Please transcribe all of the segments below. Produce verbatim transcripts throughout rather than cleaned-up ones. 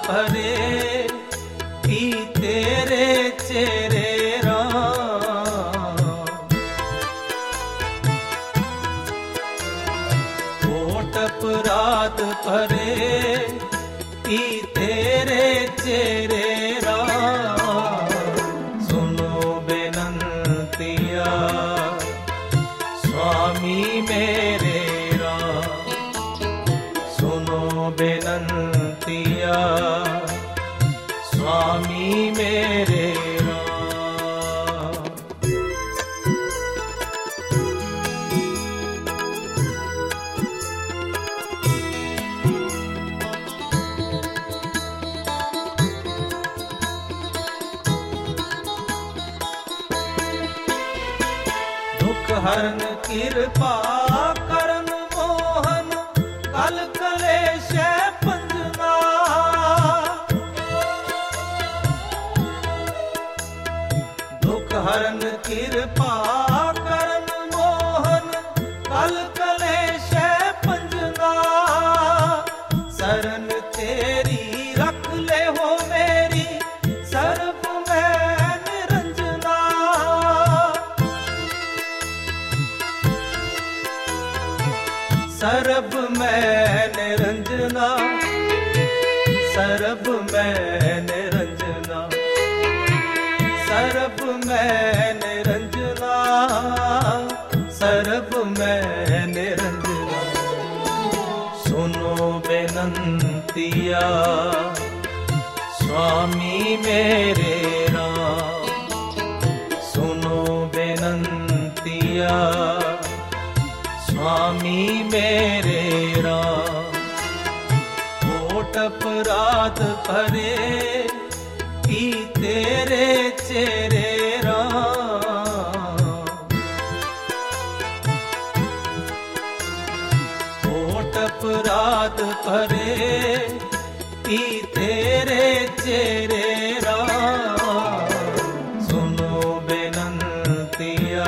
भरे पी तेरे चेहरे राम। कोट अपराध भरे पी तेरे चेहरे राम। सुनो बेनंतिया स्वामी मेरे राम। सुनो बेनंतिया स्वामी मेरे राम। दुख हरन कृपा करन मोहन कल कलेश पंजना। दुख हरन कृपा करन मोहन कल कलेश पंजना। शरण तेरी रख ले हो मेरी सर्व में निरंजना। सरब में निरंजना सरब में निरंजना सरब में निरंजना सरब में निरंजना। सुनो बेनंतिया स्वामी मेरे राम। सुनो बेनंतिया स्वामी मेरे राम। कोट अपराध भरे पी तेरे चेहरे राम। कोट अपराध भरे पी तेरे चेहरे राम। सुनो बेनंतिया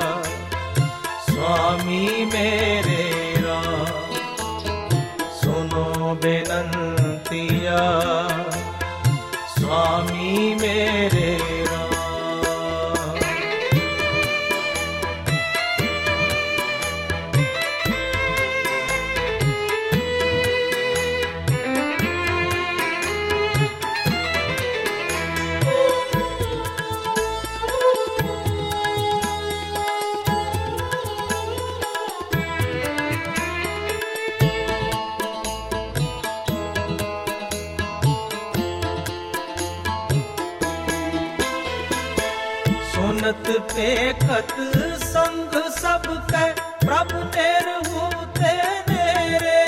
स्वामी मेरे राम। सुनो बेनंतिया स्वामी मेरे राम। सुनत पेखत संग सब कै प्रभु निर्हूते नेरे।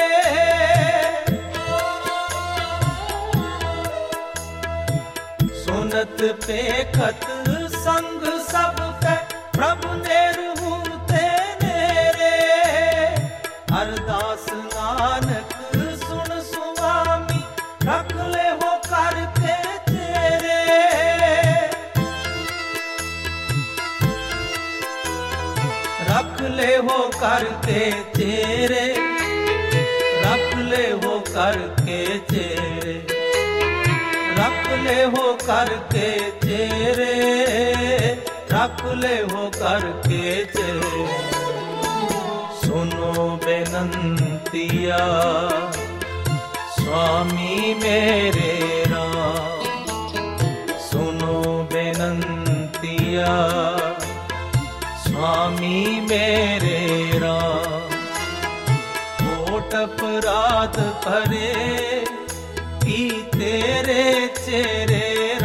सुनत पेखत संग सब कै प्रभु निर्हूते नेरे। अरदास नानक सुन सुवामी रख ले हो करके तेरे। रख ले हो करके तेरे रख ले हो करके तेरे रख ले हो करके तेरे रख ले हो करके तेरे। सुनो बेनंतिया स्वामी मेरे राम। सुनो बेनंतिया स्वामी मेरे राम। कोट अपराध भरे पी तेरे चेहरे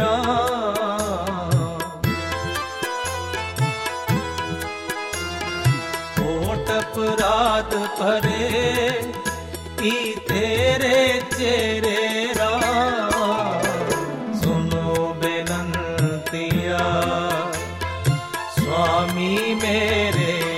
राम। कोट अपराध भरे पी तेरे चेहरे राम। सुनो बेनंतिया स्वामी मेरे